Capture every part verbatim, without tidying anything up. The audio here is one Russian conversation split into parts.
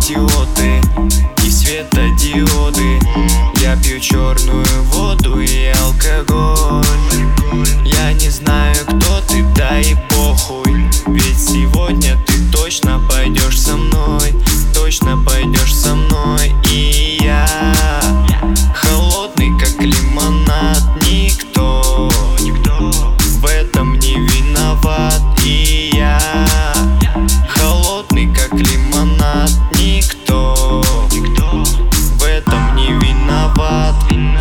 идиоты и светодиоды. Я пью черную воду и алкоголь. Я не знаю, кто ты, да и похуй. Ведь сегодня ты точно пойдешь со мной, точно пойдешь со мной. И я холодный, как лимонад. Никто в этом не виноват. И я холодный, как лимонад. Никто в этом не виноват.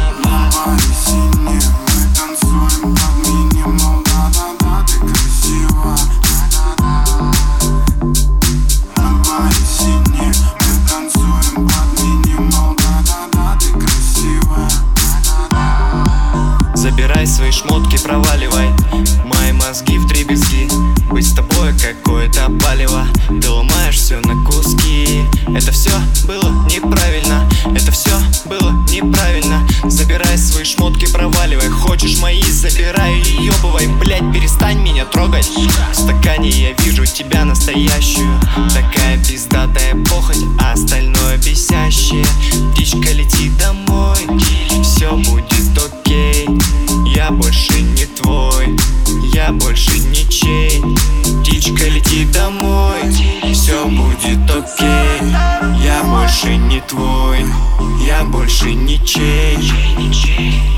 Забирай свои шмотки, проваливай. Мои мозги вдребезги. Быть с тобой какое-то палево. Ты ломаешь все на куски. Это все было неправильно. Это все было неправильно. Забирай свои шмотки, проваливай. Хочешь мои, забирай и ебывай. Блять, перестань меня трогать. В стакане я вижу тебя настоящую. Такая пиздатая похоть, а остальное бесящее. Птичка, лети домой, все будет окей. Я больше не твой, я больше ничей. Птичка, лети домой, все будет окей. Я больше не твой, я больше ничей.